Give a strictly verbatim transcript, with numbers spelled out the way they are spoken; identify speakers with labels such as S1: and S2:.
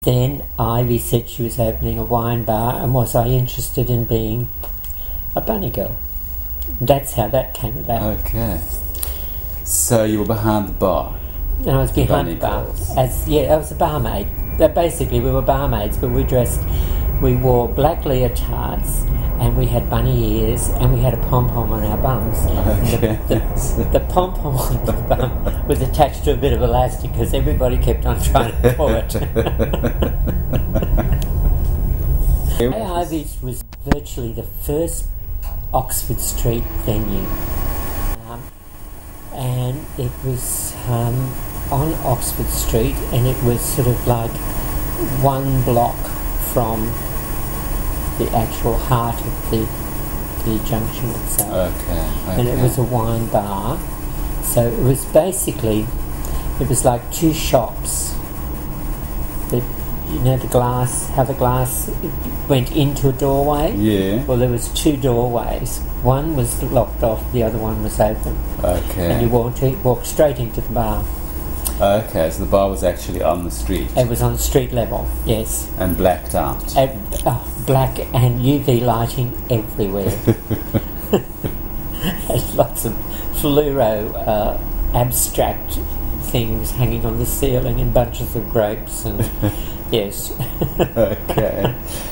S1: Then Ivy said she was opening a wine bar, and was I interested in being a bunny girl. That's how that came about.
S2: Okay. So you were behind the bar.
S1: And I was behind the bar.
S2: Girls.
S1: As yeah, I was a barmaid. Uh, Basically, we were barmaids, but we dressed. We wore black leotards, and we had bunny ears, and we had a pom pom on our bums.
S2: Okay.
S1: The, the, the pom pom on the bum was attached to a bit of elastic because everybody kept on trying to pull it. Ivy's was virtually the first Oxford Street venue, um, and it was um, on Oxford Street, and it was sort of like one block from the actual heart of the the junction itself.
S2: Okay, okay.
S1: And it was a wine bar, so it was basically it was like two shops. The, you know the glass, how the glass went into a doorway?
S2: Yeah.
S1: Well, there was two doorways. One was locked off, the other one was open.
S2: Okay.
S1: And you walked, walked straight into the bar.
S2: Okay, so the bar was actually on the street.
S1: It was on street level, yes.
S2: And blacked out.
S1: Uh, oh, black and U V lighting everywhere. And lots of fluoro uh, abstract things hanging on the ceiling and bunches of grapes and yes.
S2: Okay.